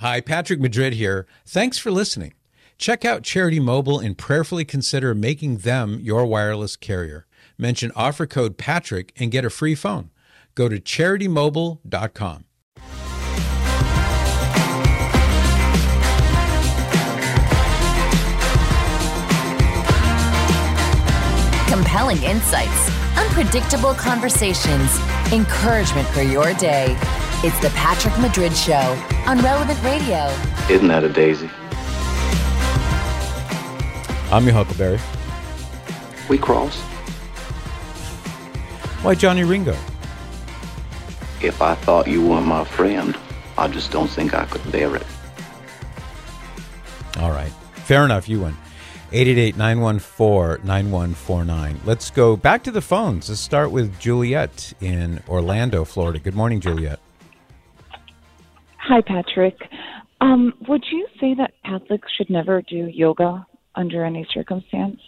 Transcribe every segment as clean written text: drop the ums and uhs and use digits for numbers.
Hi, Patrick Madrid here. Thanks for listening. Check out Charity Mobile and prayerfully consider making them your wireless carrier. Mention offer code Patrick and get a free phone. Go to CharityMobile.com. Compelling insights, unpredictable conversations, encouragement for your day. It's the Patrick Madrid Show on Relevant Radio. Isn't that a daisy? I'm your Huckleberry. We cross. Why Johnny Ringo? If I thought you weren't my friend, I just don't think I could bear it. All right. Fair enough. You win. 888-914-9149. Let's go back to the phones. Let's start with Juliet in Orlando, Florida. Good morning, Juliet. Hi, Patrick. Would you say that Catholics should never do yoga under any circumstance?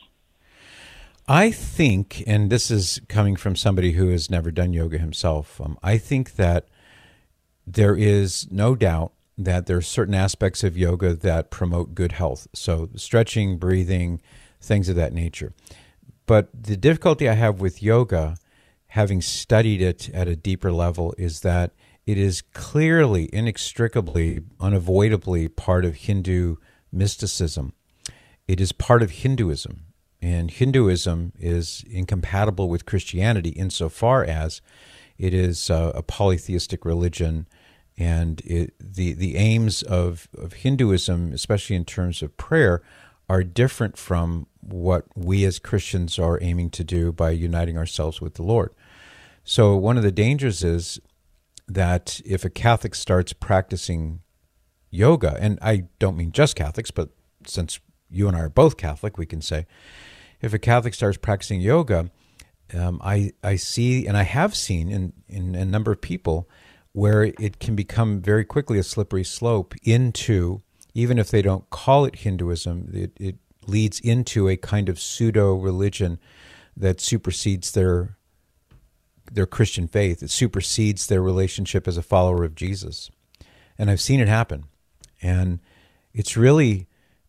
I think, and this is coming from somebody who has never done yoga himself, I think that there is no doubt that there are certain aspects of yoga that promote good health. So stretching, breathing, things of that nature. But the difficulty I have with yoga, having studied it at a deeper level, is that it is clearly, inextricably, unavoidably part of Hindu mysticism. It is part of Hinduism. And Hinduism is incompatible with Christianity insofar as it is a polytheistic religion, and the aims of Hinduism, especially in terms of prayer, are different from what we as Christians are aiming to do by uniting ourselves with the Lord. So one of the dangers is that if a Catholic starts practicing yoga, and I don't mean just Catholics, but since you and I are both Catholic, we can say, if a Catholic starts practicing yoga, I see, and I have seen in a number of people, where it can become very quickly a slippery slope into, even if they don't call it Hinduism, it leads into a kind of pseudo-religion that supersedes their Christian faith. It supersedes their relationship as a follower of Jesus. And I've seen it happen. And it's very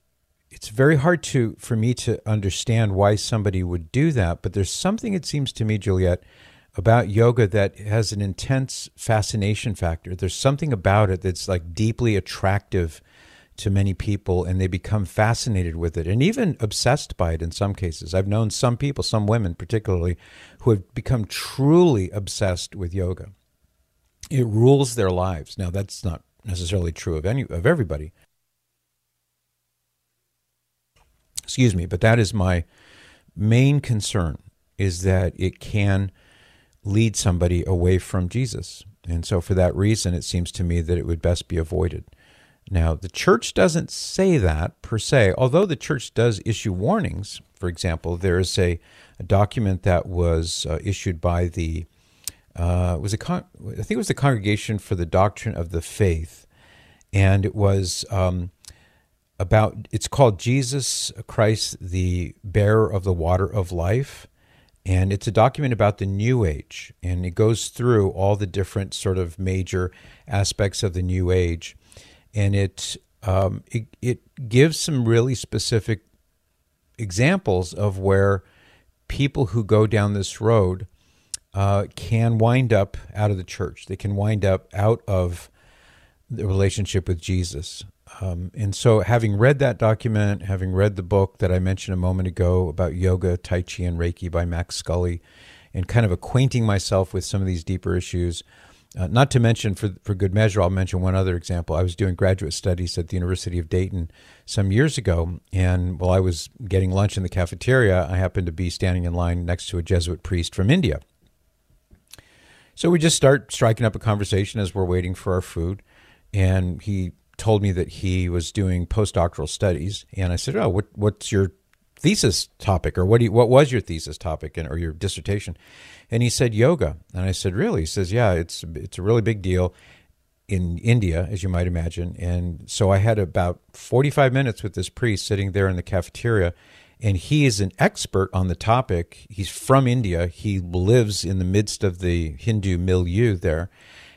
hard for me to understand why somebody would do that. But there's something, it seems to me, Juliet, about yoga that has an intense fascination factor. There's something about it that's like deeply attractive to many people, and they become fascinated with it and even obsessed by it in some cases. I've known some people, some women particularly, who have become truly obsessed with yoga. It rules their lives. Now, that's not necessarily true of everybody. Excuse me, but that is my main concern, is that it can lead somebody away from Jesus. And so for that reason, it seems to me that it would best be avoided. Now, the church doesn't say that per se, although the church does issue warnings. For example, there is a document that was issued by the, I think it was the Congregation for the Doctrine of the Faith, and it was it's called Jesus Christ, the Bearer of the Water of Life. And it's a document about the New Age, and it goes through all the different sort of major aspects of the New Age, and it gives some really specific examples of where people who go down this road can wind up out of the church. They can wind up out of the relationship with Jesus. And so having read that document, having read the book that I mentioned a moment ago about yoga, Tai Chi, and Reiki by Max Scully, and kind of acquainting myself with some of these deeper issues, not to mention, for good measure, I'll mention one other example. I was doing graduate studies at the University of Dayton some years ago, and while I was getting lunch in the cafeteria, I happened to be standing in line next to a Jesuit priest from India. So we just start striking up a conversation as we're waiting for our food, and he told me that he was doing postdoctoral studies, and I said, "Oh, what's your thesis topic, or what was your thesis topic or your dissertation?" And he said yoga, and I said, "Really?" He says, "Yeah, it's a really big deal in India, as you might imagine." And so I had about 45 minutes with this priest sitting there in the cafeteria, and he is an expert on the topic. He's from India. He lives in the midst of the Hindu milieu there.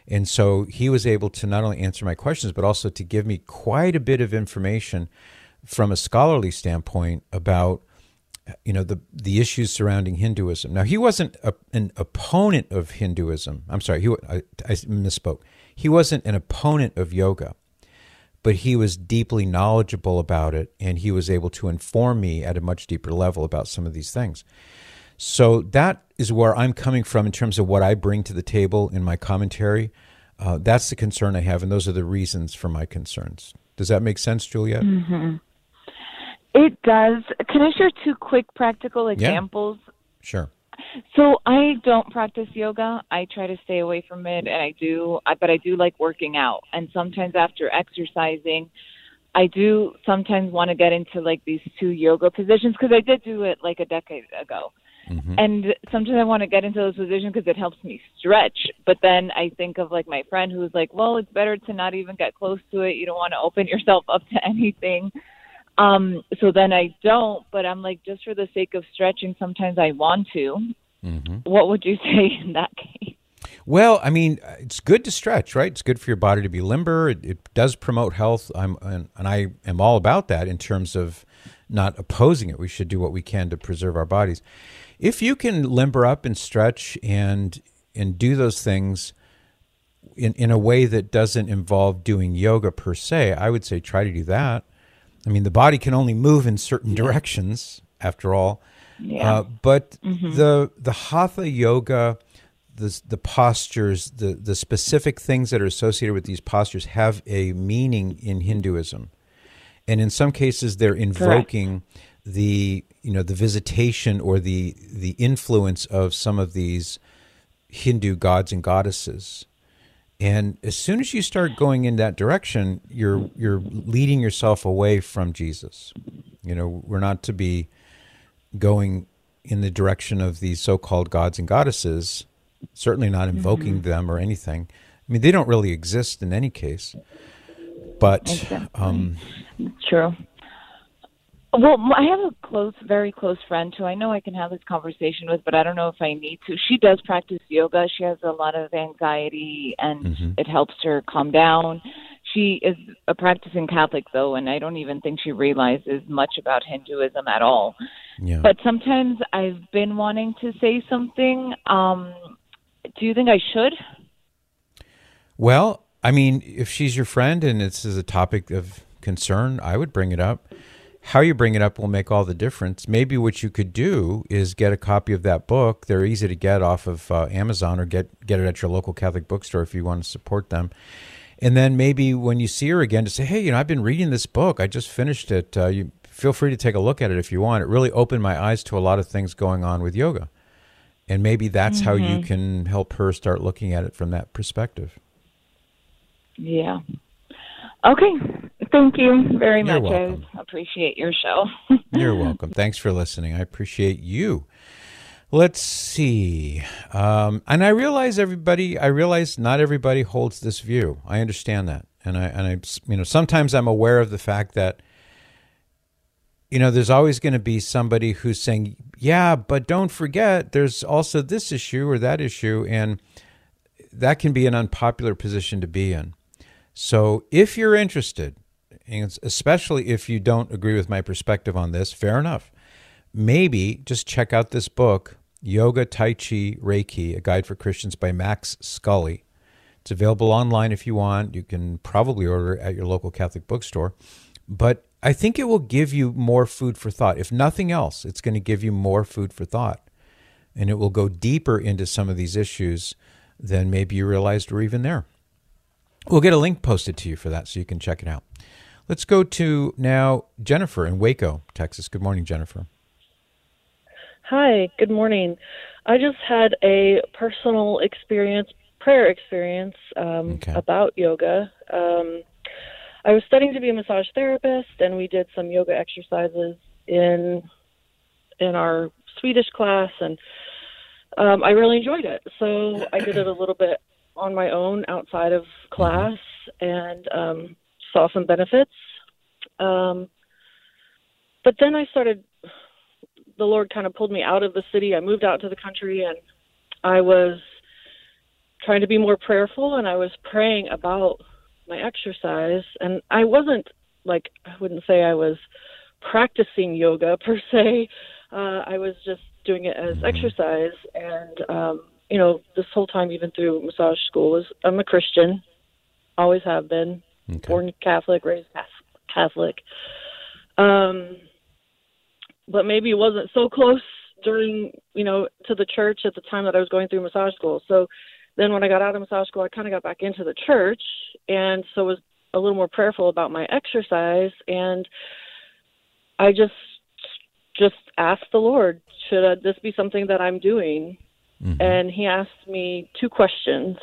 And so he was able to not only answer my questions, but also to give me quite a bit of information from a scholarly standpoint about, the issues surrounding Hinduism. Now, he wasn't an opponent of Hinduism. I'm sorry, I misspoke. He wasn't an opponent of yoga, but he was deeply knowledgeable about it, and he was able to inform me at a much deeper level about some of these things. So that is where I'm coming from in terms of what I bring to the table in my commentary. That's the concern I have, and those are the reasons for my concerns. Does that make sense, Juliet? Mm-hmm. It does. Can I share two quick practical examples? Yeah. Sure. So I don't practice yoga. I try to stay away from it, and but I do like working out. And sometimes after exercising, I do sometimes want to get into like these two yoga positions because I did do it like a decade ago. Mm-hmm. And sometimes I want to get into those positions because it helps me stretch. But then I think of like my friend who's like, well, it's better to not even get close to it. You don't want to open yourself up to anything. So then I don't, but I'm like, just for the sake of stretching, sometimes I want to. Mm-hmm. What would you say in that case? Well, I mean, it's good to stretch, right? It's good for your body to be limber. It does promote health. And I am all about that in terms of not opposing it. We should do what we can to preserve our bodies. If you can limber up and stretch and do those things in a way that doesn't involve doing yoga per se, I would say try to do that. I mean, the body can only move in certain directions, after all. Yeah. But mm-hmm. the hatha yoga, the postures, the specific things that are associated with these postures have a meaning in Hinduism, and in some cases they're invoking the visitation or the influence of some of these Hindu gods and goddesses. And as soon as you start going in that direction, you're leading yourself away from Jesus. We're not to be going in the direction of these so-called gods and goddesses, certainly not invoking mm-hmm. them or anything. I mean, they don't really exist in any case. But exactly. True. Well, I have a very close friend who I know I can have this conversation with, but I don't know if I need to. She does practice yoga. She has a lot of anxiety, and mm-hmm. it helps her calm down. She is a practicing Catholic, though, and I don't even think she realizes much about Hinduism at all. Yeah. But sometimes I've been wanting to say something. Do you think I should? Well, I mean, if she's your friend and this is a topic of concern, I would bring it up. How you bring it up will make all the difference. Maybe what you could do is get a copy of that book. They're easy to get off of Amazon, or get it at your local Catholic bookstore if you want to support them. And then maybe when you see her again, to say, hey, I've been reading this book. I just finished it. You feel free to take a look at it if you want. It really opened my eyes to a lot of things going on with yoga. And maybe that's mm-hmm. how you can help her start looking at it from that perspective. Yeah. Okay. Thank you very much. Welcome. I appreciate your show. You're welcome. Thanks for listening. I appreciate you. Let's see. And I realize not everybody holds this view. I understand that. And I sometimes I'm aware of the fact that, there's always going to be somebody who's saying, yeah, but don't forget, there's also this issue or that issue. And that can be an unpopular position to be in. So if you're interested, and especially if you don't agree with my perspective on this, fair enough. Maybe just check out this book, Yoga, Tai Chi, Reiki, A Guide for Christians by Max Scully. It's available online if you want. You can probably order it at your local Catholic bookstore. But I think it will give you more food for thought. If nothing else, it's going to give you more food for thought. And it will go deeper into some of these issues than maybe you realized were even there. We'll get a link posted to you for that so you can check it out. Let's go to now Jennifer in Waco, Texas. Good morning, Jennifer. Hi, good morning. I just had a personal prayer experience about yoga. I was studying to be a massage therapist, and we did some yoga exercises in our Swedish class, and I really enjoyed it. So I did it a little bit on my own outside of class and saw some benefits. But then the Lord kind of pulled me out of the city. I moved out to the country, and I was trying to be more prayerful, and I was praying about my exercise. And I wasn't I wouldn't say I was practicing yoga per se. I was just doing it as exercise. And, this whole time, even through massage school, I'm a Christian, always have been, born Catholic, raised Catholic. But maybe it wasn't so close during, to the church at the time that I was going through massage school. So then when I got out of massage school, I kind of got back into the church, and so was a little more prayerful about my exercise. And I just asked the Lord, should this be something that I'm doing? Mm-hmm. And he asked me 2 questions.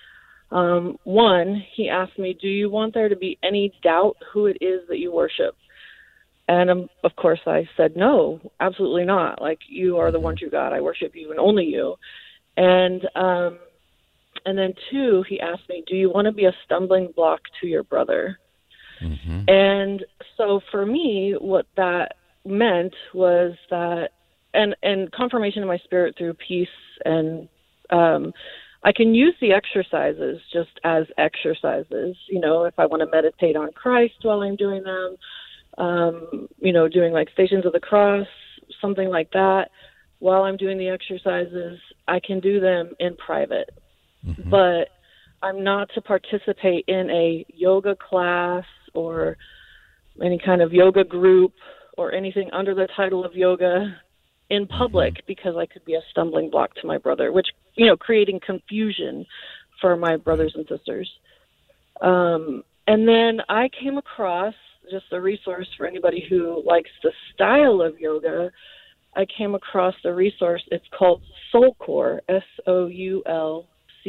One, he asked me, do you want there to be any doubt who it is that you worship? And of course I said, no, absolutely not. You are the one true God. I worship you and only you. And then 2, he asked me, do you want to be a stumbling block to your brother? Mm-hmm. And so for me, what that meant was that, and confirmation in my spirit through peace, and I can use the exercises just as exercises, if I want to meditate on Christ while I'm doing them, doing Stations of the Cross, something like that. While I'm doing the exercises, I can do them in private. Mm-hmm. But I'm not to participate in a yoga class or any kind of yoga group or anything under the title of yoga in public, because I could be a stumbling block to my brother, which, creating confusion for my brothers and sisters. And then I came across just a resource for anybody who likes the style of yoga. I came across the resource. It's called Soulcore, Soulcore.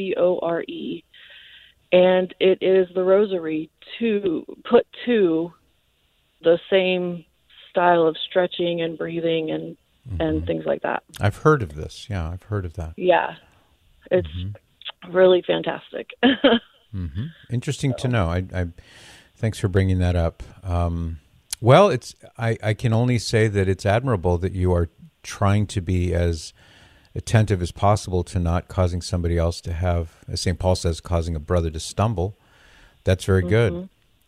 And it is the rosary put to the same style of stretching and breathing and things like that. I've heard of this. Yeah, I've heard of that. Yeah. It's really fantastic. Mm-hmm. Interesting to know. I thanks for bringing that up. Well, I can only say that it's admirable that you are trying to be as attentive as possible to not causing somebody else to have, as St. Paul says, causing a brother to stumble. That's very good.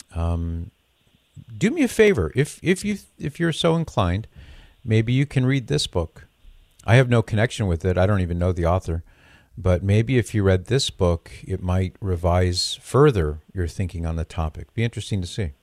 Do me a favor, if you're so inclined, maybe you can read this book. I have no connection with it. I don't even know the author. But maybe if you read this book, it might revise further your thinking on the topic. Be interesting to see.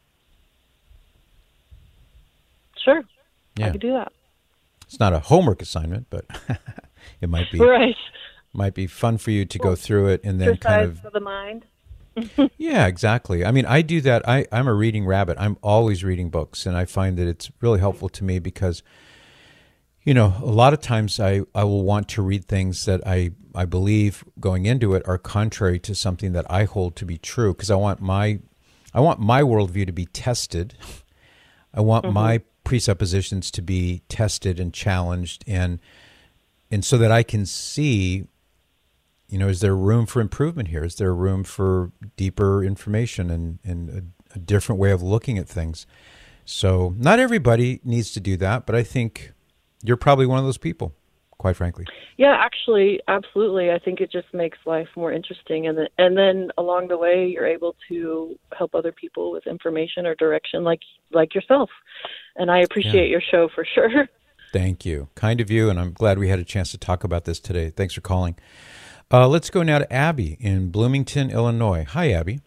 Sure. Yeah. I could do that. It's not a homework assignment, but it might be. Right. Might be fun for you to go through it and then kind of for the mind. Yeah, exactly. I mean, I do that. I'm a reading rabbit. I'm always reading books, and I find that it's really helpful to me because, a lot of times I will want to read things that I believe going into it are contrary to something that I hold to be true, because I want my worldview to be tested. I want my presuppositions to be tested and challenged, and so that I can see, is there room for improvement here? Is there room for deeper information and a different way of looking at things? So not everybody needs to do that, but I think you're probably one of those people, quite frankly. Yeah, actually, absolutely. I think it just makes life more interesting. And then along the way, you're able to help other people with information or direction like yourself. And I appreciate your show for sure. Thank you. Kind of you, and I'm glad we had a chance to talk about this today. Thanks for calling. Let's go now to Abby in Bloomington, Illinois. Hi, Abby.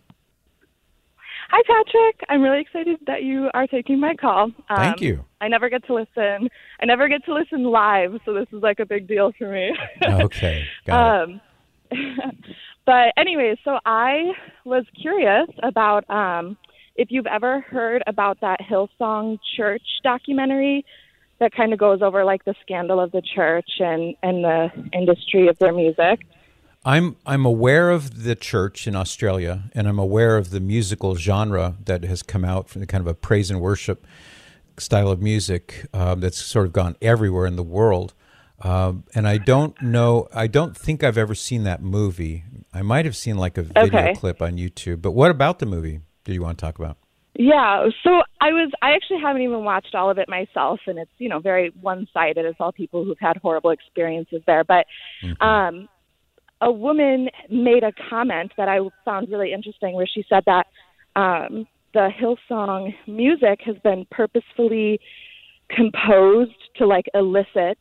Hi, Patrick. I'm really excited that you are taking my call. Thank you. I never get to listen. Live, so this is like a big deal for me. Okay, got it. But anyway, so I was curious about if you've ever heard about that Hillsong Church documentary that kind of goes over like the scandal of the church and the industry of their music. I'm aware of the church in Australia, and I'm aware of the musical genre that has come out from the kind of a praise and worship style of music that's sort of gone everywhere in the world. And I don't think I've ever seen that movie. I might have seen like a video clip on YouTube. But what about the movie do you want to talk about? Yeah, so I actually haven't even watched all of it myself, and it's, very one-sided. It's all people who've had horrible experiences there. But a woman made a comment that I found really interesting, where she said that the Hillsong music has been purposefully composed to like elicit,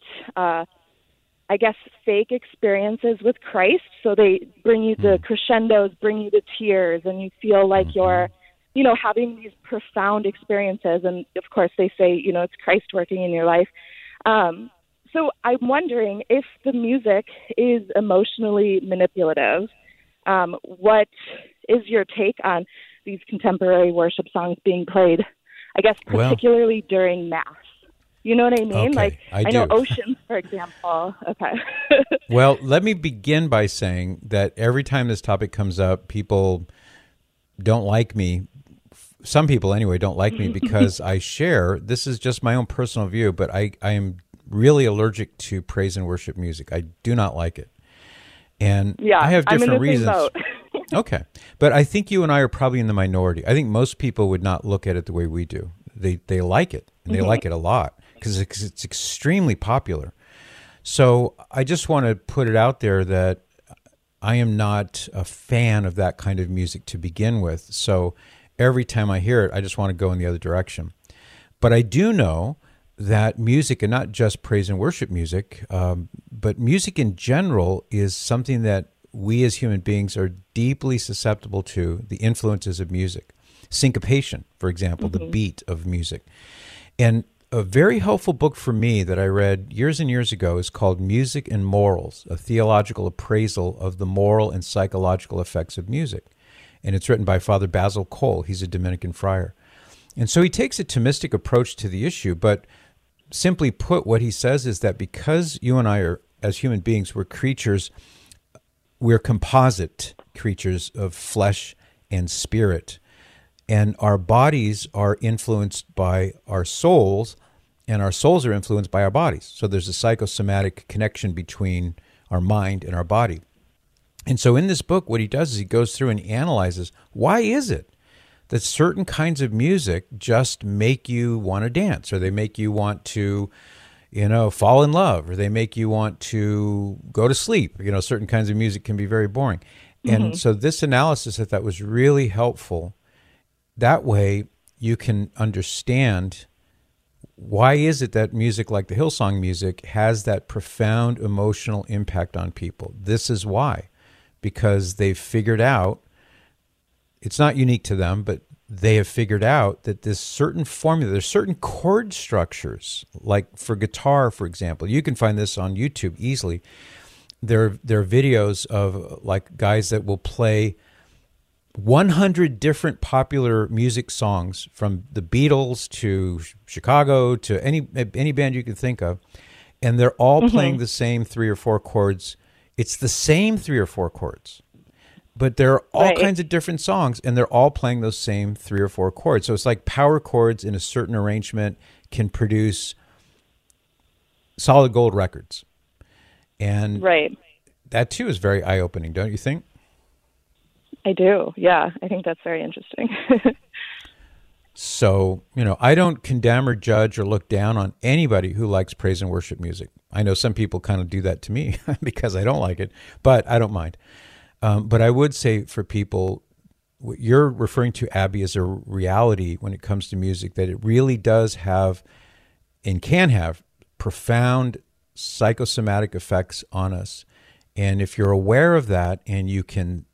I guess, fake experiences with Christ. So they bring you the crescendos, bring you the tears, and you feel like you're, you know, having these profound experiences. And of course they say, you know, it's Christ working in your life. So I'm wondering if the music is emotionally manipulative. What is your take on these contemporary worship songs being played, I guess, particularly during Mass? You know what I mean? Okay, like I do. know Oceans, for example. Okay. Well, let me begin by saying that every time this topic comes up, people don't like me. Some people, anyway, don't like me because I share. This is just my own personal view, but I am really allergic to praise and worship music. I do not like it, and I have different reasons. Okay, but I think you and I are probably in the minority. I think most people would not look at it the way we do. They like it, and they like it a lot because it's extremely popular. So I just want to put it out there that I am not a fan of that kind of music to begin with. So every time I hear it, I just want to go in the other direction. But I do know that music, and not just praise and worship music, but music in general, is something that we as human beings are deeply susceptible to, the influences of music. Syncopation, for example, the beat of music. And a very helpful book for me that I read years and years ago is called Music and Morals, a theological appraisal of the moral and psychological effects of music. And it's written by Father Basil Cole. He's a Dominican friar. And so he takes a Thomistic approach to the issue, but simply put, what he says is that because you and I are, as human beings, we're creatures, we're composite creatures of flesh and spirit, and our bodies are influenced by our souls, and our souls are influenced by our bodies. So there's a psychosomatic connection between our mind and our body. And so in this book, what he does is he goes through and analyzes, why is it that certain kinds of music just make you want to dance, or they make you want to, you know, fall in love, or they make you want to go to sleep. You know, certain kinds of music can be very boring. And so this analysis, I thought, was really helpful. That way you can understand why is it that music like the Hillsong music has that profound emotional impact on people. This is why. Because they've figured out, it's not unique to them, but they have figured out that this certain formula, there's certain chord structures, like for guitar, for example. You can find this on YouTube easily. There are videos of like guys that will play 100 different popular music songs, from the Beatles to Chicago to any band you can think of, and they're all playing the same 3 or 4 chords. It's the same 3 or 4 chords, but there are all kinds of different songs, and they're all playing those same 3 or 4 chords. So it's like power chords in a certain arrangement can produce solid gold records. And that too is very eye-opening, don't you think? I do. Yeah, I think that's very interesting. So, you know, I don't condemn or judge or look down on anybody who likes praise and worship music. I know some people kind of do that to me because I don't like it, but I don't mind. But I would say for people, what you're referring to, Abby, is a reality when it comes to music, that it really does have and can have profound psychosomatic effects on us. And if you're aware of that and you can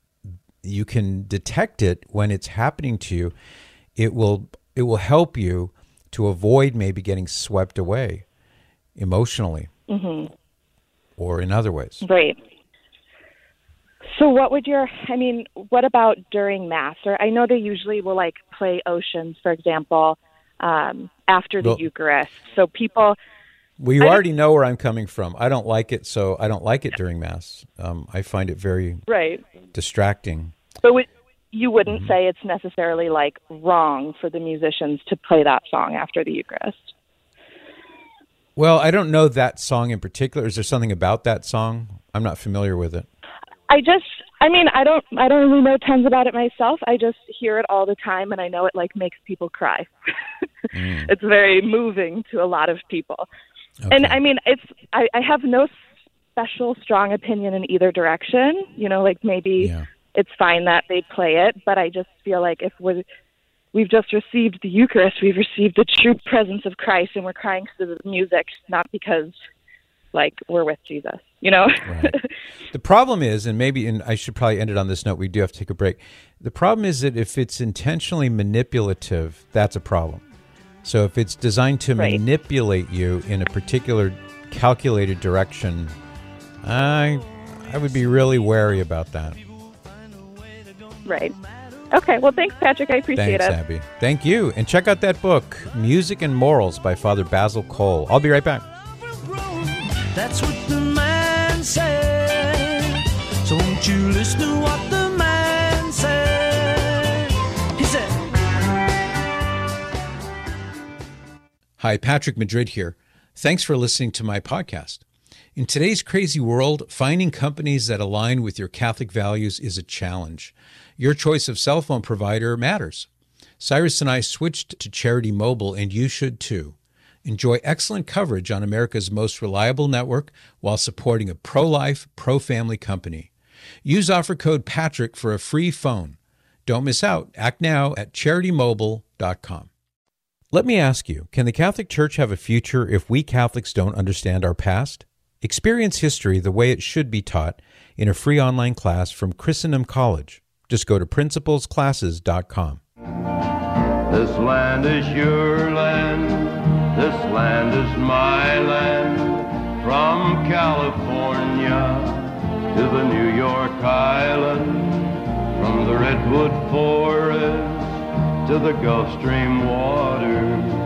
detect it when it's happening to you, it will help you to avoid maybe getting swept away emotionally or in other ways. Right. So what about during Mass? Or I know they usually will like play Oceans, for example, after the Eucharist. So people... Well, you already know where I'm coming from. I don't like it, so I don't like it during Mass. I find it very distracting. But you wouldn't say it's necessarily like wrong for the musicians to play that song after the Eucharist? Well, I don't know that song in particular. Is there something about that song? I'm not familiar with it. I don't really know tons about it myself. I just hear it all the time, and I know it like makes people cry. It's very moving to a lot of people. Okay. And I mean, I have no special strong opinion in either direction. Like maybe it's fine that they play it, but I just feel like if we've just received the Eucharist, we've received the true presence of Christ, and we're crying to the music, not because like we're with Jesus, Right. The problem is, and I should probably end it on this note, we do have to take a break. The problem is that if it's intentionally manipulative, that's a problem. So if it's designed to manipulate you in a particular calculated direction, I would be really wary about that. Right. Okay, well, thanks, Patrick. I appreciate it. Thanks, Abby. Thank you. And check out that book, Music and Morals by Father Basil Cole. I'll be right back. That's what the man said. So won't you listen to what the man said? He said. Hi, Patrick Madrid here. Thanks for listening to my podcast. In today's crazy world, finding companies that align with your Catholic values is a challenge. Your choice of cell phone provider matters. Cyrus and I switched to Charity Mobile, and you should too. Enjoy excellent coverage on America's most reliable network while supporting a pro-life, pro-family company. Use offer code PATRICK for a free phone. Don't miss out. Act now at CharityMobile.com. Let me ask you, can the Catholic Church have a future if we Catholics don't understand our past? Experience history the way it should be taught in a free online class from Christendom College. Just go to principlesclasses.com. This land is your land. This land is my land. From California to the New York Island. From the Redwood Forest to the Gulf Stream water.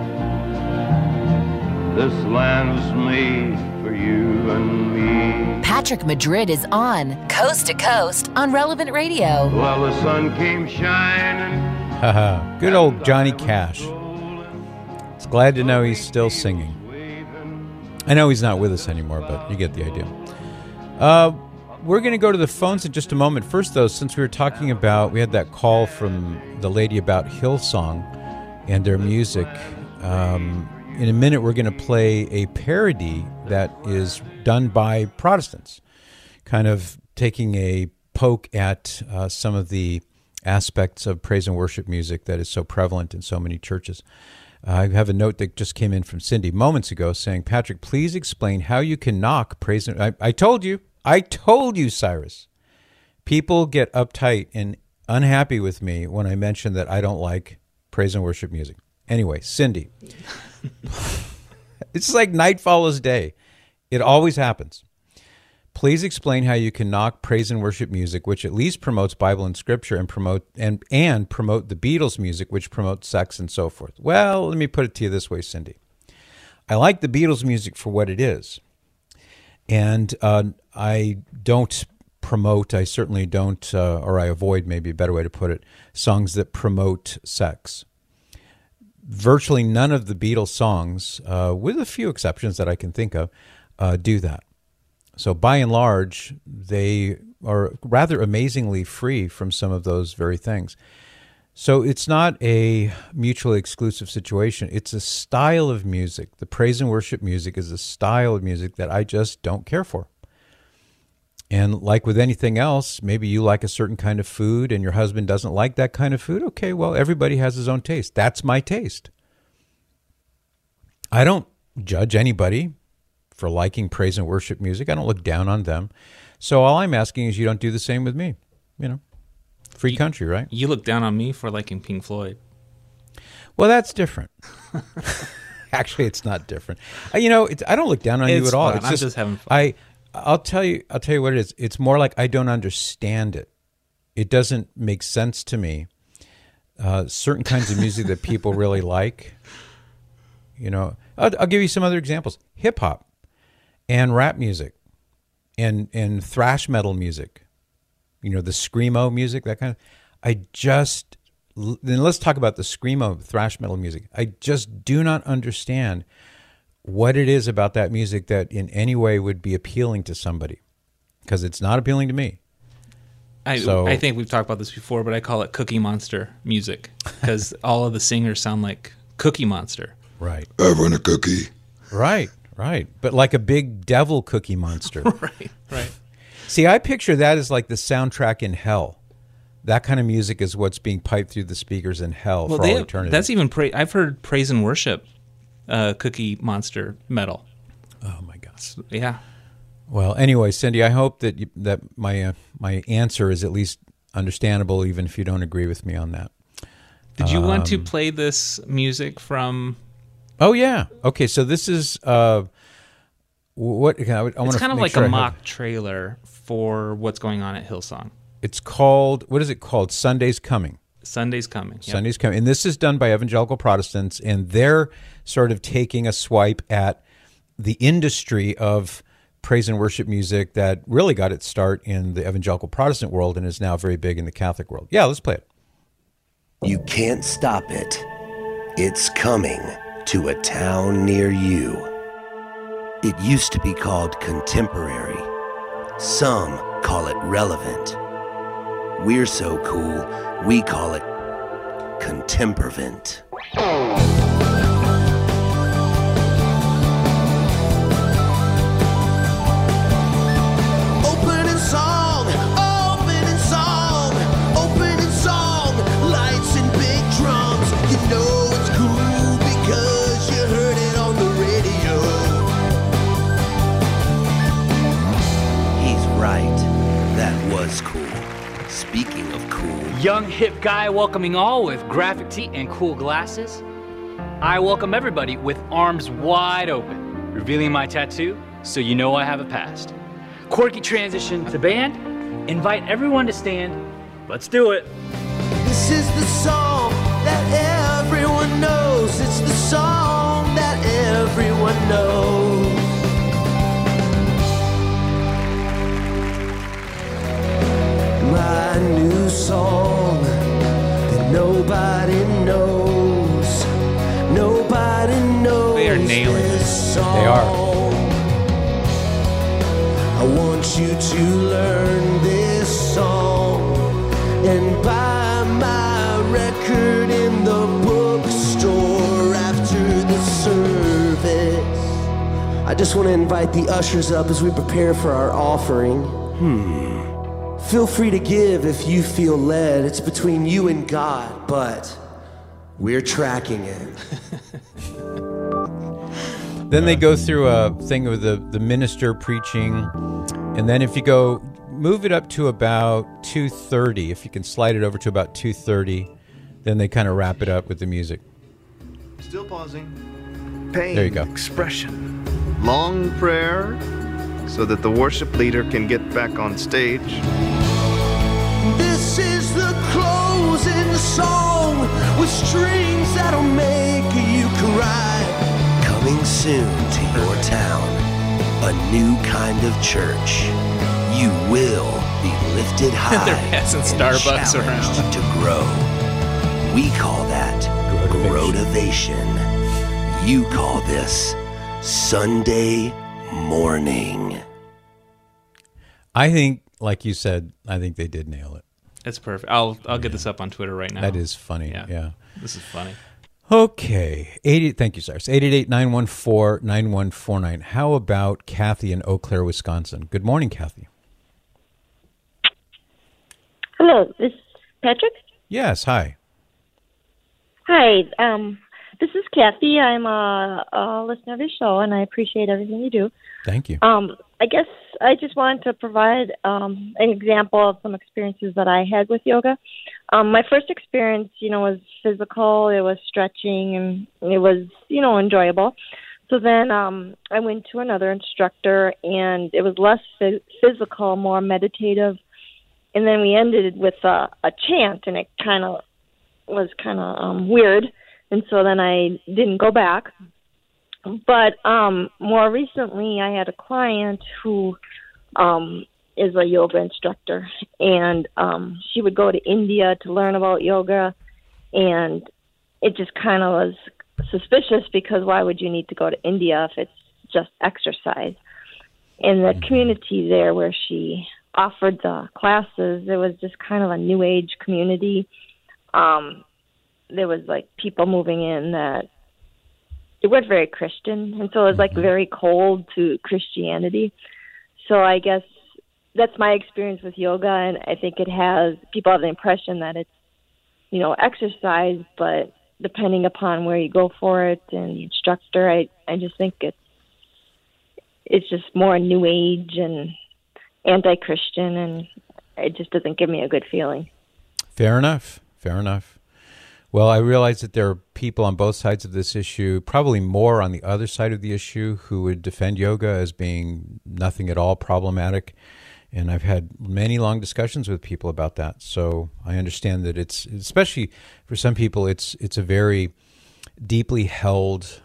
This land was made for you and me. Patrick Madrid is on Coast to Coast on Relevant Radio. Well, the sun came shining. Haha, good old Johnny Cash. It's glad to know he's still singing. I know he's not with us anymore, but you get the idea. We're going to go to the phones in just a moment. First, though, since we had that call from the lady about Hillsong and their music. In a minute, we're going to play a parody that is done by Protestants, kind of taking a poke at some of the aspects of praise and worship music that is so prevalent in so many churches. I have a note that just came in from Cindy moments ago saying, Patrick, please explain how you can knock praise and... I told you, Cyrus. People get uptight and unhappy with me when I mention that I don't like praise and worship music. Anyway, Cindy... It's like night follows day. It always happens. Please explain how you can knock praise and worship music, which at least promotes Bible and Scripture, and promote the Beatles music, which promotes sex and so forth. Well, let me put it to you this way, Cindy. I like the Beatles music for what it is, and I don't promote. I certainly don't, or I avoid, maybe a better way to put it, songs that promote sex. Virtually none of the Beatles songs, with a few exceptions that I can think of, do that. So by and large, they are rather amazingly free from some of those very things. So it's not a mutually exclusive situation. It's a style of music. The praise and worship music is a style of music that I just don't care for. And like with anything else, maybe you like a certain kind of food and your husband doesn't like that kind of food. Okay, well, everybody has his own taste. That's my taste. I don't judge anybody for liking praise and worship music. I don't look down on them. So all I'm asking is you don't do the same with me. Free country, right? You look down on me for liking Pink Floyd. Well, that's different. Actually, it's not different. I don't look down on you at all. Fun. I'm just having fun. I'll tell you what it is. It's more like I don't understand it. It doesn't make sense to me. Certain kinds of music that people really like. I'll give you some other examples. Hip hop and rap music and thrash metal music. The screamo music, that kind of. Then let's talk about the screamo thrash metal music. I just do not understand what it is about that music that in any way would be appealing to somebody, because it's not appealing to me. I think we've talked about this before, but I call it Cookie Monster music because all of the singers sound like Cookie Monster. Right. I want a cookie. Right. Right. But like a big devil Cookie Monster. Right. See, I picture that as like the soundtrack in hell. That kind of music is what's being piped through the speakers in hell for all eternity. That's even I've heard praise and worship Cookie Monster metal. Oh my gosh. Yeah. Well, anyway, Cindy, I hope that that my answer is at least understandable, even if you don't agree with me on that. Did you want to play this music from? Oh yeah. Okay, so this is what it's kind of like a mock trailer for what's going on at Hillsong. It's called, what is it called? Sunday's Coming. Sunday's Coming. Yep. Sunday's Coming. And this is done by evangelical Protestants, and they're sort of taking a swipe at the industry of praise and worship music that really got its start in the evangelical Protestant world and is now very big in the Catholic world. Yeah, let's play it. You can't stop it. It's coming to a town near you. It used to be called contemporary. Some call it relevant. We're so cool, we call it contemporvant. Opening song, lights and big drums. You know it's cool because you heard it on the radio. He's right, that was cool. Speaking of cool, young hip guy welcoming all with graphic tee and cool glasses. I welcome everybody with arms wide open, revealing my tattoo so you know I have a past. Quirky transition to band, invite everyone to stand. Let's do it. This is the song that everyone knows. It's the song that everyone knows. My new song that nobody knows. Nobody knows. They are nailing this it. They are. I want you to learn this song and buy my record in the bookstore after the service. I just want to invite the ushers up as we prepare for our offering. Feel free to give if you feel led. It's between you and God, but we're tracking it. Then they go through a thing with the minister preaching, and then if you go move it up to about 2:30, if you can slide it over to about 2:30, then they kind of wrap it up with the music. Still pausing. Pain. There you go. Expression. Long prayer so that the worship leader can get back on stage. This is the closing song with strings that'll make you cry. coming soon to your town, a new kind of church. You will be lifted high They're passing Starbucks and challenged around to grow. We call that Growtivation. You call this Sunday morning. I think, like you said, I think they did nail it. That's perfect. I'll get this up on Twitter right now. That is funny. Yeah. This is funny. Okay. Thank you, Cyrus. 888-914-9149. How about Kathy in Eau Claire, Wisconsin? Good morning, Kathy. Hello, this is Patrick? Yes, hi. Hi, this is Kathy. I'm a listener of your show, and I appreciate everything you do. Thank you. I guess I just wanted to provide an example of some experiences that I had with yoga. My first experience, was physical. It was stretching, and it was, enjoyable. So then I went to another instructor, and it was less physical, more meditative. And then we ended with a chant, and it was kind of weird. And so then I didn't go back. But more recently, I had a client who is a yoga instructor, and she would go to India to learn about yoga, and it just kind of was suspicious because why would you need to go to India if it's just exercise? In the community there where she offered the classes, it was just kind of a new age community. There was like people moving in that it went very Christian, and so it was like very cold to Christianity. So I guess that's my experience with yoga, and I think people have the impression that it's, exercise, but depending upon where you go for it and the instructor, I just think it's just more New Age and anti-Christian, and it just doesn't give me a good feeling. Fair enough. Well, I realize that there are people on both sides of this issue, probably more on the other side of the issue, who would defend yoga as being nothing at all problematic. And I've had many long discussions with people about that. So I understand that it's, especially for some people, it's a very deeply held,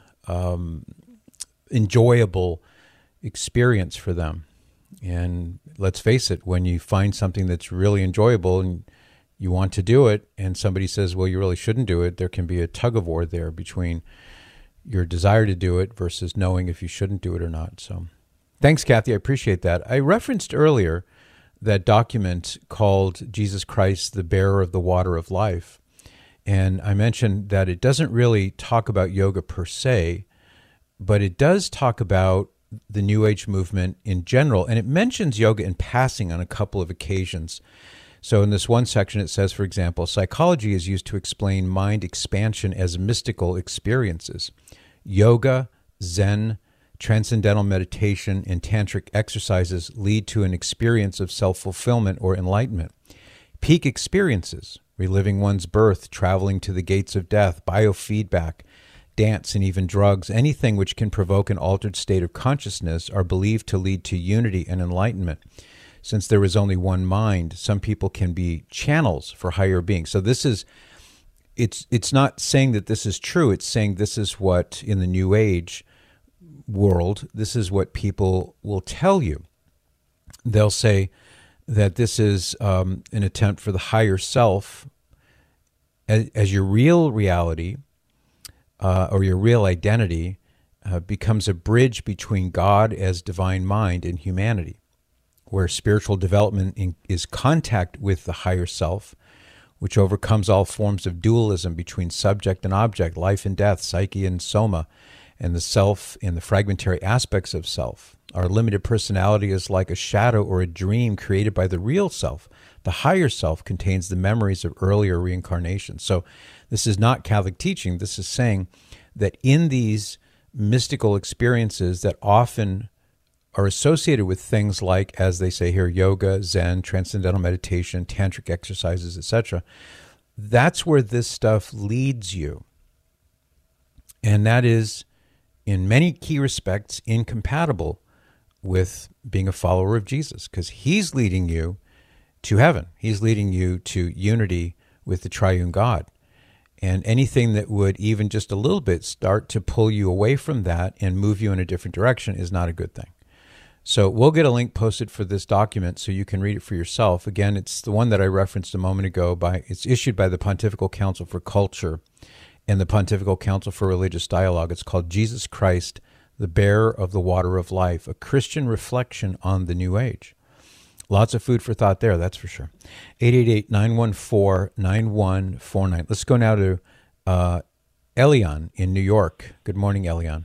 enjoyable experience for them. And let's face it, when you find something that's really enjoyable and you want to do it, and somebody says, well, you really shouldn't do it, there can be a tug of war there between your desire to do it versus knowing if you shouldn't do it or not. So thanks, Kathy. I appreciate that. I referenced earlier that document called Jesus Christ, the Bearer of the Water of Life. And I mentioned that it doesn't really talk about yoga per se, but it does talk about the New Age movement in general. And it mentions yoga in passing on a couple of occasions. So in this one section, it says, for example, psychology is used to explain mind expansion as mystical experiences. Yoga, Zen, transcendental meditation, and tantric exercises lead to an experience of self-fulfillment or enlightenment. Peak experiences, reliving one's birth, traveling to the gates of death, biofeedback, dance, and even drugs, anything which can provoke an altered state of consciousness, are believed to lead to unity and enlightenment. Since there is only one mind, some people can be channels for higher beings. So this is, it's not saying that this is true. It's saying this is what, in the New Age world, this is what people will tell you. They'll say that this is an attempt for the higher self as your real reality or your real identity becomes a bridge between God as divine mind and humanity, where spiritual development is contact with the higher self, which overcomes all forms of dualism between subject and object, life and death, psyche and soma, and the self and the fragmentary aspects of self. Our limited personality is like a shadow or a dream created by the real self. The higher self contains the memories of earlier reincarnations. So this is not Catholic teaching. This is saying that in these mystical experiences that often are associated with things like, as they say here, yoga, Zen, transcendental meditation, tantric exercises, etc., that's where this stuff leads you. And that is, in many key respects, incompatible with being a follower of Jesus, because he's leading you to heaven. He's leading you to unity with the triune God. And anything that would even just a little bit start to pull you away from that and move you in a different direction is not a good thing. So we'll get a link posted for this document so you can read it for yourself. Again, it's the one that I referenced a moment ago. It's issued by the Pontifical Council for Culture and the Pontifical Council for Religious Dialogue. It's called Jesus Christ, the Bearer of the Water of Life, a Christian reflection on the New Age. Lots of food for thought there, that's for sure. 888-914-9149. Let's go now to Elian in New York. Good morning, Elian.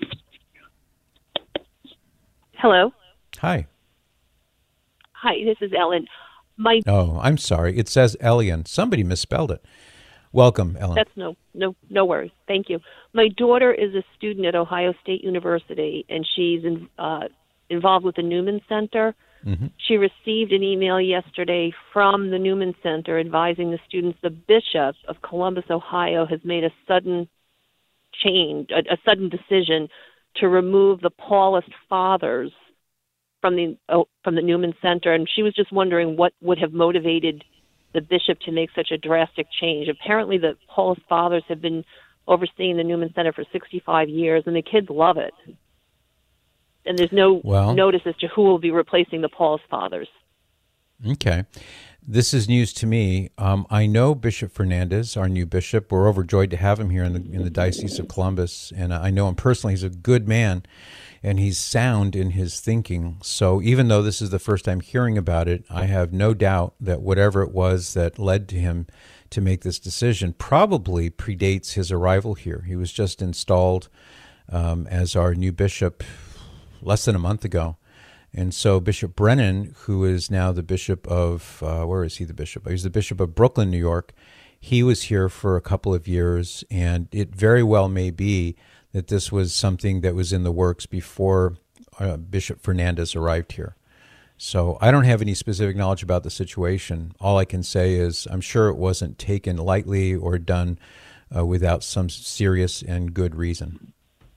Hello. Hi. Hi, this is Ellen. Oh, I'm sorry. It says Elian. Somebody misspelled it. Welcome, Ellen. That's no worries. Thank you. My daughter is a student at Ohio State University, and she's involved with the Newman Center. Mm-hmm. She received an email yesterday from the Newman Center advising the students the Bishop of Columbus, Ohio, has made a sudden change, a sudden decision to remove the Paulist fathers from the Newman Center, and she was just wondering what would have motivated the bishop to make such a drastic change. Apparently, the Paulist fathers have been overseeing the Newman Center for 65 years, and the kids love it. And there's no notice as to who will be replacing the Paulist fathers. Okay. This is news to me. I know Bishop Fernandez, our new bishop. We're overjoyed to have him here in the Diocese of Columbus, and I know him personally. He's a good man, and he's sound in his thinking. So even though this is the first time hearing about it, I have no doubt that whatever it was that led to him to make this decision probably predates his arrival here. He was just installed as our new bishop less than a month ago. And so Bishop Brennan, who is now the bishop of, where is he the bishop? He's the bishop of Brooklyn, New York. He was here for a couple of years, and it very well may be that this was something that was in the works before Bishop Fernandez arrived here. So I don't have any specific knowledge about the situation. All I can say is I'm sure it wasn't taken lightly or done without some serious and good reason.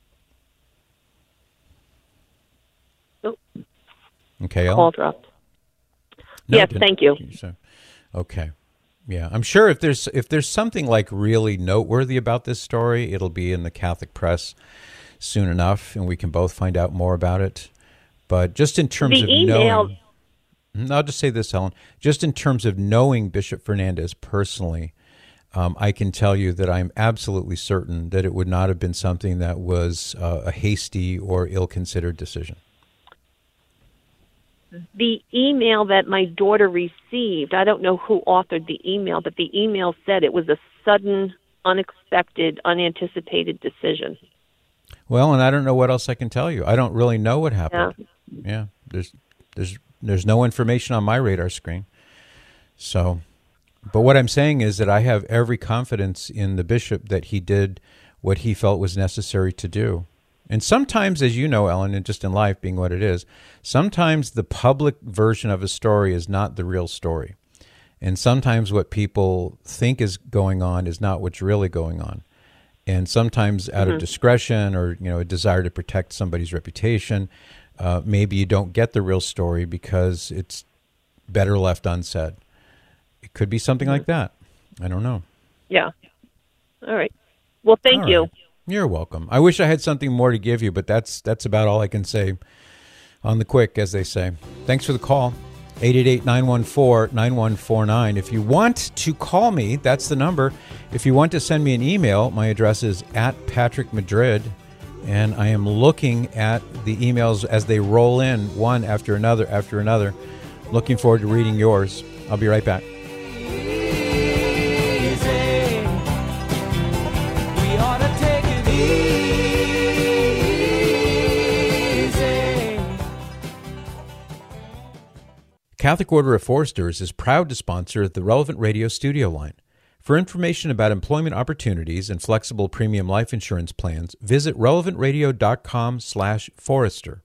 Okay, call dropped. No, yes, thank you. Okay, yeah, I'm sure if there's something like really noteworthy about this story, it'll be in the Catholic press soon enough, and we can both find out more about it. But just in terms of knowing, I'll just say this, Helen. Just in terms of knowing Bishop Fernandez personally, I can tell you that I'm absolutely certain that it would not have been something that was a hasty or ill-considered decision. The email that my daughter received, I don't know who authored the email, but the email said it was a sudden, unexpected, unanticipated decision. Well, and I don't know what else I can tell you. I don't really know what happened. Yeah, there's no information on my radar screen. So, but what I'm saying is that I have every confidence in the bishop that he did what he felt was necessary to do. And sometimes, as you know, Ellen, and just in life being what it is, sometimes the public version of a story is not the real story. And sometimes what people think is going on is not what's really going on. And sometimes out of discretion or, a desire to protect somebody's reputation, maybe you don't get the real story because it's better left unsaid. It could be something like that. I don't know. Yeah. All right. Well, thank you. You're welcome. I wish I had something more to give you, but that's about all I can say on the quick, as they say. Thanks for the call. 888-914-9149. If you want to call me, that's the number. If you want to send me an email, my address is @PatrickMadrid, and I am looking at the emails as they roll in, one after another after another. Looking forward to reading yours. I'll be right back. Catholic Order of Foresters is proud to sponsor the Relevant Radio studio line. For information about employment opportunities and flexible premium life insurance plans, visit relevantradio.com/forester.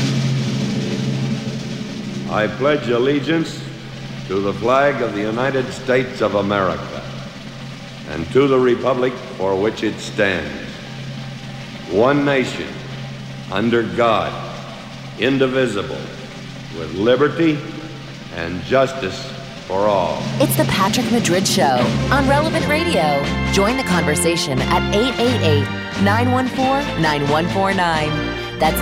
I pledge allegiance to the flag of the United States of America and to the republic for which it stands, one nation, under God, indivisible, with liberty and justice for all. It's the Patrick Madrid Show on Relevant Radio. Join the conversation at 888-914-9149. That's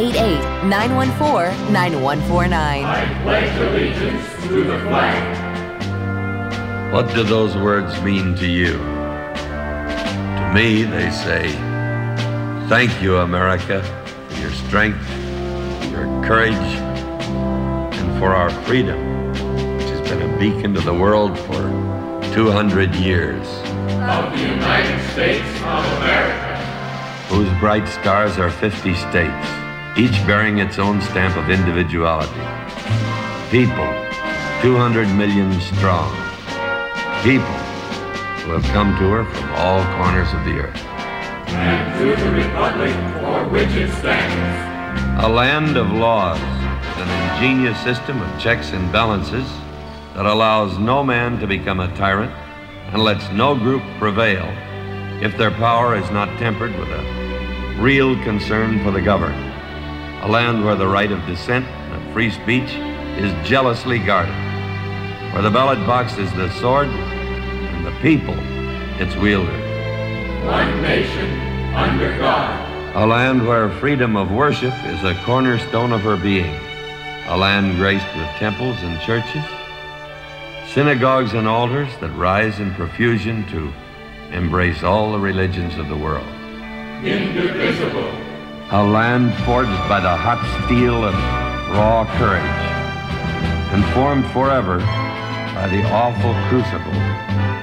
888-914-9149. I pledge allegiance to the flag. What do those words mean to you? To me, they say, thank you, America, for your strength, your courage, for our freedom, which has been a beacon to the world for 200 years. Of the United States of America, whose bright stars are 50 states, each bearing its own stamp of individuality. People, 200 million strong. People who have come to her from all corners of the earth. And to the republic for which it stands. A land of laws, an ingenious system of checks and balances that allows no man to become a tyrant and lets no group prevail if their power is not tempered with a real concern for the governed. A land where the right of dissent and of free speech is jealously guarded, where the ballot box is the sword and the people its wielder. One nation under God. A land where freedom of worship is a cornerstone of her being. A land graced with temples and churches, synagogues and altars that rise in profusion to embrace all the religions of the world. Indivisible. A land forged by the hot steel of raw courage and formed forever by the awful crucible of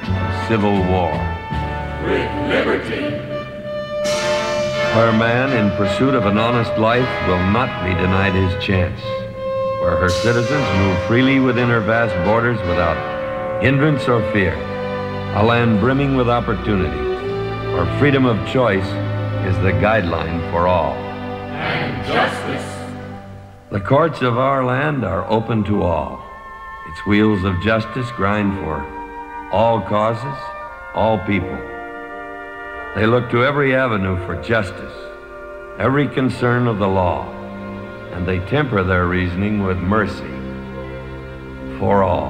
civil war. With liberty. Where man in pursuit of an honest life will not be denied his chance. Where her citizens move freely within her vast borders without hindrance or fear. A land brimming with opportunity, where freedom of choice is the guideline for all. And justice. The courts of our land are open to all. Its wheels of justice grind for all causes, all people. They look to every avenue for justice, every concern of the law, and they temper their reasoning with mercy for all.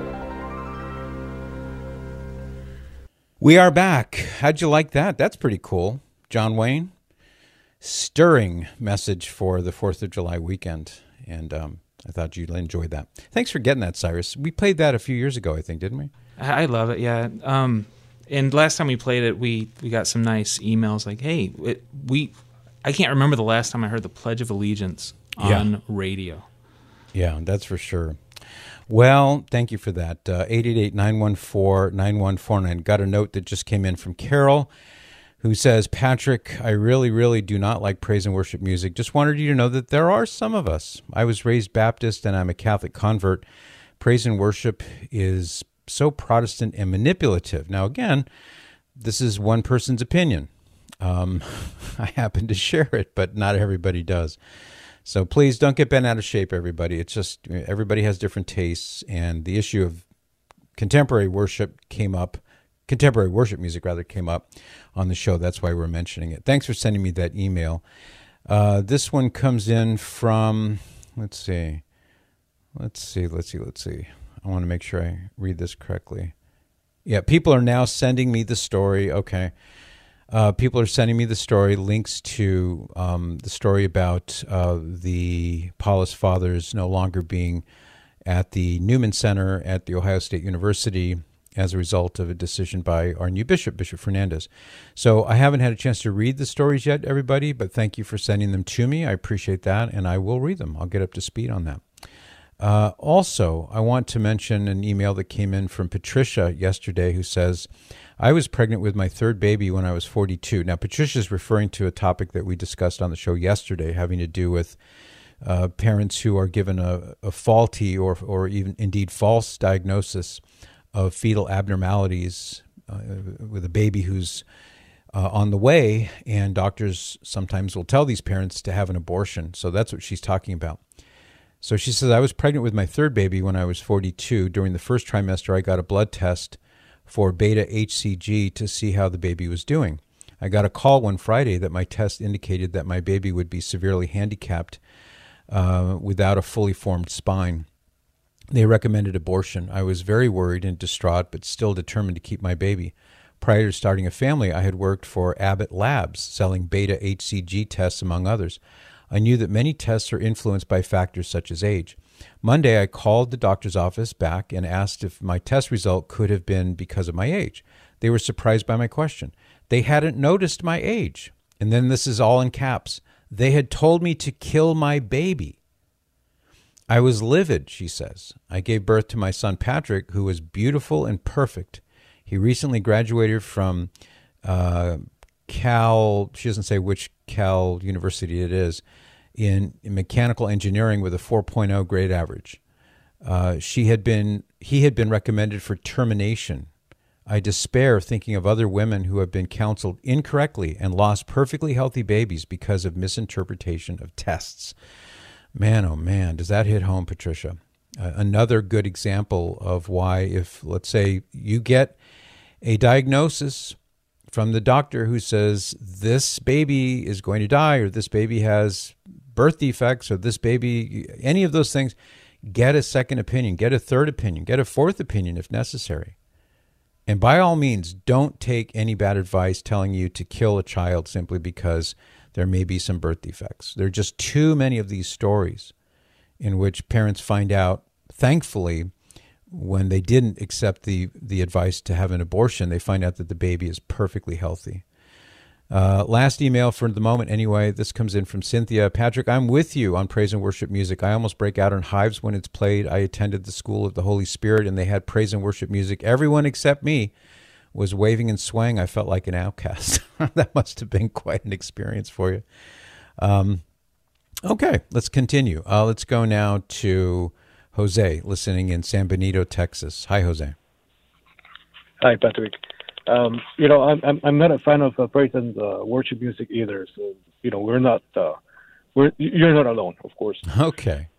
We are back. How'd you like that? That's pretty cool. John Wayne, stirring message for the 4th of July weekend, and I thought you'd enjoy that. Thanks for getting that, Cyrus. We played that a few years ago, I think, didn't we? I love it, yeah. And last time we played it, we got some nice emails like, hey, I can't remember the last time I heard the Pledge of Allegiance on radio. Yeah, that's for sure. Well, thank you for that. 888-914-9149. Got a note that just came in from Carol, who says, Patrick, I really, really do not like praise and worship music. Just wanted you to know that there are some of us. I was raised Baptist and I'm a Catholic convert. Praise and worship is so Protestant and manipulative. Now, again, this is one person's opinion. I happen to share it, but not everybody does. So please don't get bent out of shape, everybody. It's just everybody has different tastes, and the issue of contemporary worship music came up on the show. That's why we're mentioning it. Thanks for sending me that email. This one comes in from, let's see. I want to make sure I read this correctly. Yeah, people are now sending me the story. Okay. People are sending me the story, links to the story about the Paulist Fathers no longer being at the Newman Center at The Ohio State University as a result of a decision by our new bishop, Bishop Fernandez. So I haven't had a chance to read the stories yet, everybody, but thank you for sending them to me. I appreciate that, and I will read them. I'll get up to speed on that. Also, I want to mention an email that came in from Patricia yesterday who says, I was pregnant with my third baby when I was 42. Now, Patricia's referring to a topic that we discussed on the show yesterday, having to do with parents who are given a faulty or even indeed false diagnosis of fetal abnormalities with a baby who's on the way, and doctors sometimes will tell these parents to have an abortion. So that's what she's talking about. So she says, I was pregnant with my third baby when I was 42. During the first trimester, I got a blood test for beta HCG to see how the baby was doing. I got a call one Friday that my test indicated that my baby would be severely handicapped without a fully formed spine. They recommended abortion. I was very worried and distraught, but still determined to keep my baby. Prior to starting a family, I had worked for Abbott Labs, selling beta HCG tests, among others. I knew that many tests are influenced by factors such as age. Monday, I called the doctor's office back and asked if my test result could have been because of my age. They were surprised by my question. They hadn't noticed my age. And then this is all in caps. They had told me to kill my baby. I was livid, she says. I gave birth to my son Patrick, who was beautiful and perfect. He recently graduated from Cal, she doesn't say which Cal University it is, in mechanical engineering with a 4.0 grade average. He had been recommended for termination. I despair thinking of other women who have been counseled incorrectly and lost perfectly healthy babies because of misinterpretation of tests. Man, oh man, does that hit home, Patricia? Another good example of why, if, let's say, you get a diagnosis from the doctor who says this baby is going to die, or this baby has birth defects, or this baby, any of those things, get a second opinion, get a third opinion, get a fourth opinion if necessary. And by all means, don't take any bad advice telling you to kill a child simply because there may be some birth defects. There are just too many of these stories in which parents find out, thankfully, when they didn't accept the advice to have an abortion, they find out that the baby is perfectly healthy. Last email for the moment anyway. This comes in from Cynthia. Patrick, I'm with you on praise and worship music. I almost break out in hives when it's played. I attended the School of the Holy Spirit, and they had praise and worship music. Everyone except me was waving and swaying, I felt like an outcast. That must have been quite an experience for you. Okay, let's continue. Let's go now to Jose, listening in San Benito, Texas. Hi, Jose. Hi, Patrick. I'm not a fan of praise and worship music either. So you're not alone, of course. Okay.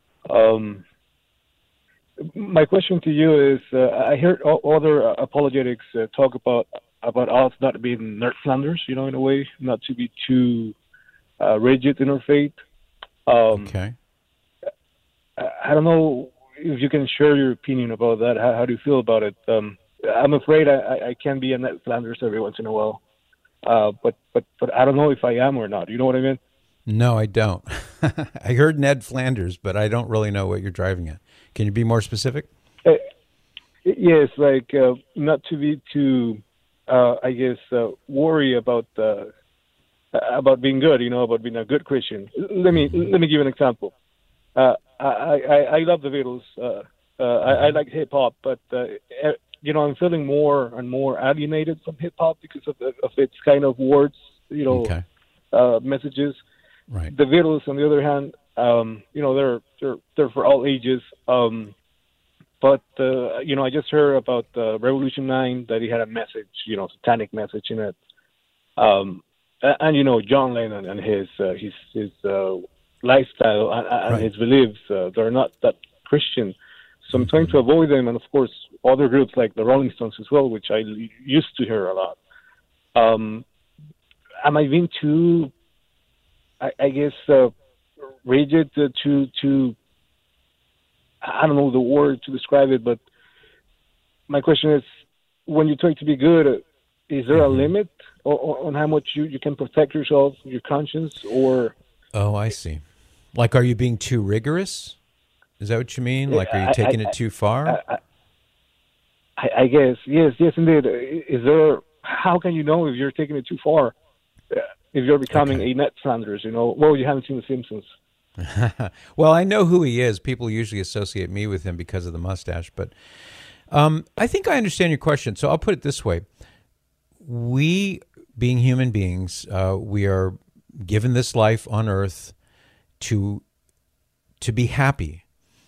My question to you is: I heard other apologetics talk about us not being nerd slanders, in a way, not to be too rigid in our faith. Okay. I don't know if you can share your opinion about that. How do you feel about it? I'm afraid I can be a net slanderous every once in a while, but I don't know if I am or not. You know what I mean? No, I don't. I heard Ned Flanders, but I don't really know what you're driving at. Can you be more specific? Yes, like not to be too, worry about being good. About being a good Christian. Let me give you an example. I love the Beatles. I like hip hop, but I'm feeling more and more alienated from hip hop because of its kind of words, Okay. Messages. Right. The Beatles, on the other hand, they're for all ages. But I just heard about Revolution 9 that he had a message, satanic message in it. And John Lennon and his lifestyle and his beliefs, they're not that Christian. So I'm trying to avoid them, and of course other groups like the Rolling Stones as well, which I used to hear a lot. Am I being too, rigid to I don't know the word to describe it, but my question is, when you try to be good, is there a limit on how much you can protect yourself, your conscience, or? Oh, I see. Like, are you being too rigorous? Is that what you mean? Like, are you taking it too far? I guess. Yes, indeed. How can you know if you're taking it too far? If you're becoming a net slanderous, well, you haven't seen The Simpsons. Well, I know who he is. People usually associate me with him because of the mustache. But I think I understand your question. So I'll put it this way. We, being human beings, we are given this life on earth to be happy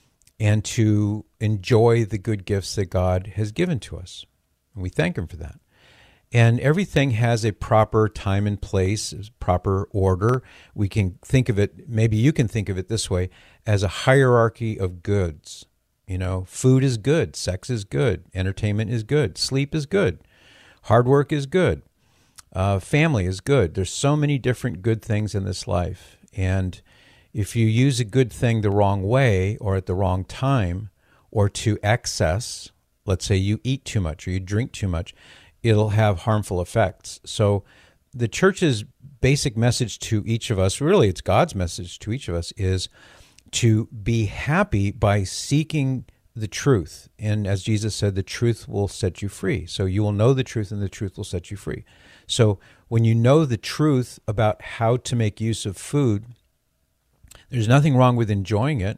and to enjoy the good gifts that God has given to us. And we thank him for that. And everything has a proper time and place, proper order. We can think of it, maybe you can think of it this way, as a hierarchy of goods. Food is good, sex is good, entertainment is good, sleep is good, hard work is good, family is good. There's so many different good things in this life. And if you use a good thing the wrong way or at the wrong time or to excess, let's say you eat too much or you drink too much, it'll have harmful effects. So the church's basic message to each of us, really it's God's message to each of us, is to be happy by seeking the truth. And as Jesus said, the truth will set you free. So you will know the truth and the truth will set you free. So when you know the truth about how to make use of food, there's nothing wrong with enjoying it,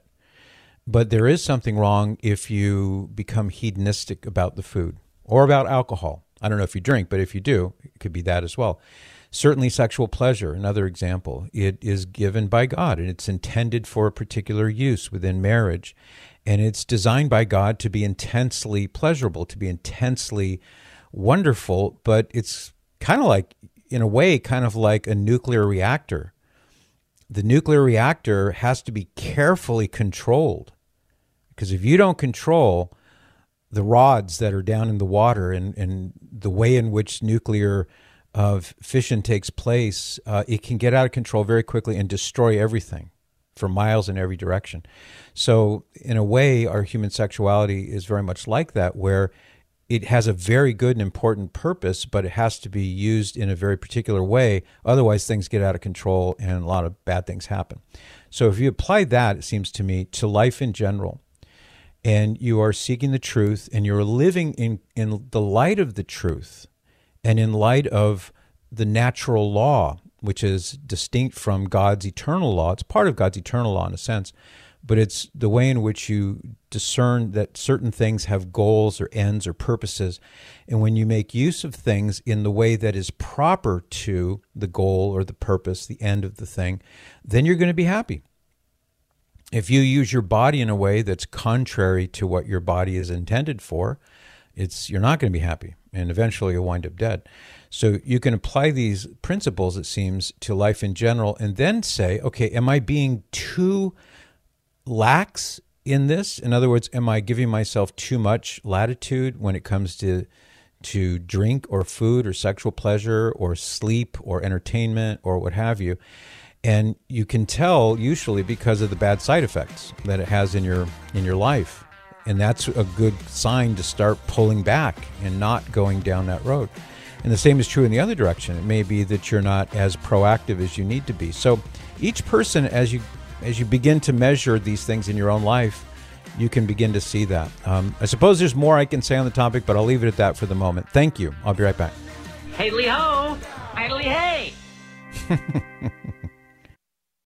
but there is something wrong if you become hedonistic about the food or about alcohol. I don't know if you drink, but if you do, it could be that as well. Certainly sexual pleasure, another example. It is given by God, and it's intended for a particular use within marriage. And it's designed by God to be intensely pleasurable, to be intensely wonderful, but it's kind of like, in a way, kind of like a nuclear reactor. The nuclear reactor has to be carefully controlled, because if you don't control the rods that are down in the water and the way in which nuclear fission takes place, it can get out of control very quickly and destroy everything for miles in every direction. So in a way, our human sexuality is very much like that, where it has a very good and important purpose, but it has to be used in a very particular way. Otherwise, things get out of control and a lot of bad things happen. So if you apply that, it seems to me, to life in general, and you are seeking the truth, and you're living in the light of the truth, and in light of the natural law, which is distinct from God's eternal law. It's part of God's eternal law in a sense, but it's the way in which you discern that certain things have goals or ends or purposes. And when you make use of things in the way that is proper to the goal or the purpose, the end of the thing, then you're going to be happy. If you use your body in a way that's contrary to what your body is intended for, you're not going to be happy, and eventually you'll wind up dead. So you can apply these principles, it seems, to life in general, and then say, okay, am I being too lax in this? In other words, am I giving myself too much latitude when it comes to drink or food or sexual pleasure or sleep or entertainment or what have you? And you can tell usually because of the bad side effects that it has in your life. And that's a good sign to start pulling back and not going down that road. And the same is true in the other direction. It may be that you're not as proactive as you need to be. So each person, as you begin to measure these things in your own life, you can begin to see that. I suppose there's more I can say on the topic, but I'll leave it at that for the moment. Thank you. I'll be right back. Hey, Lee-ho! Idly hey!